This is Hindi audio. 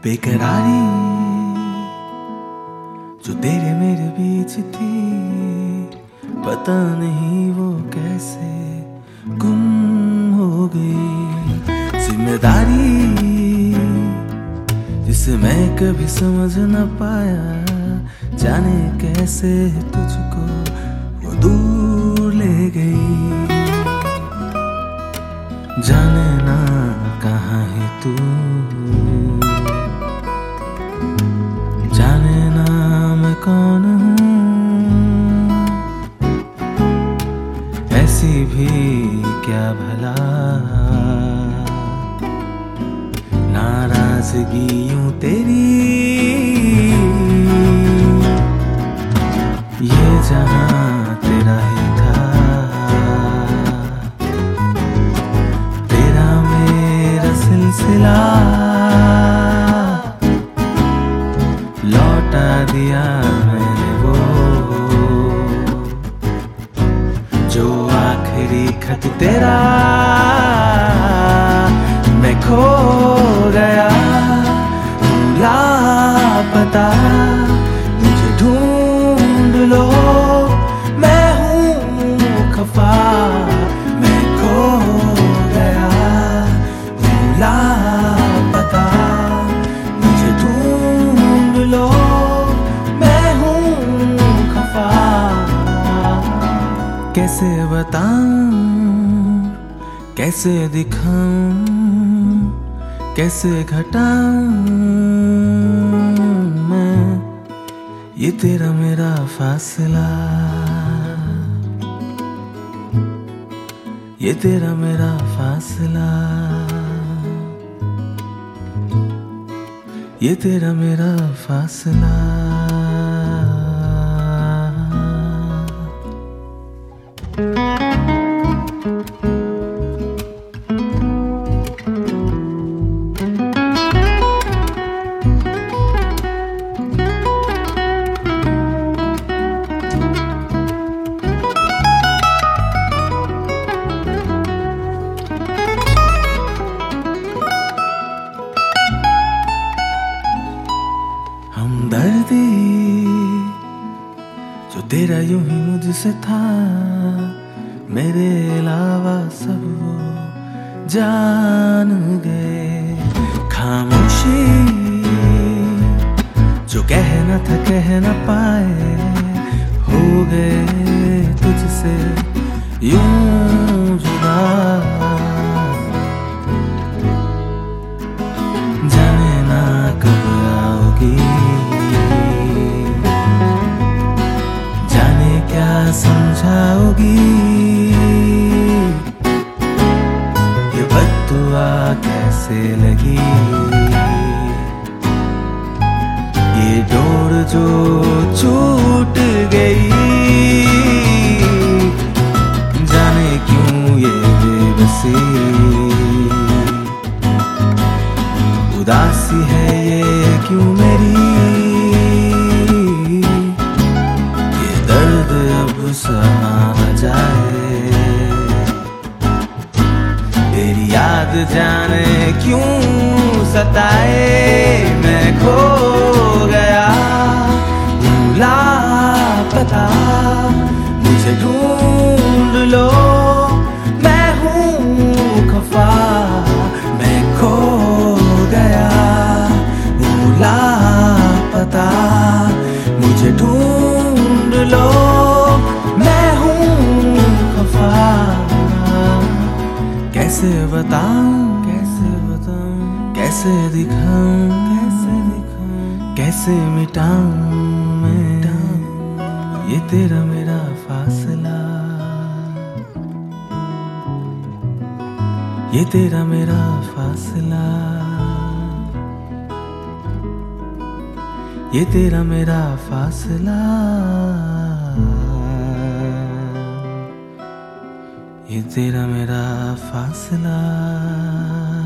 बेकरारी जो तेरे मेरे बीच थी, पता नहीं वो कैसे गुम हो गई। जिम्मेदारी जिसे मैं कभी समझ न पाया, जाने कैसे तुझको वो दूर ले गई। जाने ना कहाँ है तू, जाने ना मैं कौन हूँ, ऐसी भी क्या भला नाराजगी यूं तेरी। ये जहां तेरा ही था, तेरा मेरा सिलसिला लौटा दिया मैंने वो, जो आखिरी खत तेरा मैं खो गया। लापता मुझे ढूंढ लो, मैं हूँ खफा, मैं खो गया। लापता मुझे ढूंढ लो, मैं हूँ खफा। कैसे बताऊं, कैसे दिखाऊं, कैसे घटाऊं मैं ये तेरा मेरा फासला, ये तेरा मेरा फासला, ये तेरा मेरा फासला। हमदर्दी जो तेरा यूं ही मुझसे था, मेरे अलावा सब वो जान गए। खामोशी जो कहना था कह न पाए, हो गए तुझसे यूं जुदा। जाने ना कब आओगी, जाने क्या समझाओगी, ये बद्दुआ कैसे लगी। ये डोर जो छूट गई, जाने क्यों ये बेबसी। उदासी है ये क्यों मेरी, ये दर्द अब सहा न जाए। तेरी याद जाने क्यों सताए, मैं खो गया। लापता मुझे ढूंढ लो, मैं हूँ खफा, मैं खो गया। लापता मुझे ढूंढ लो, मैं हूँ खफा। कैसे बताऊं, कैसे बताऊं, कैसे दिखाऊं, कैसे दिखाऊं, कैसे मिटाऊं मैं ये तेरा मेरा फासला, ये तेरा मेरा फासला, ये तेरा मेरा फासला, ये तेरा मेरा फासला।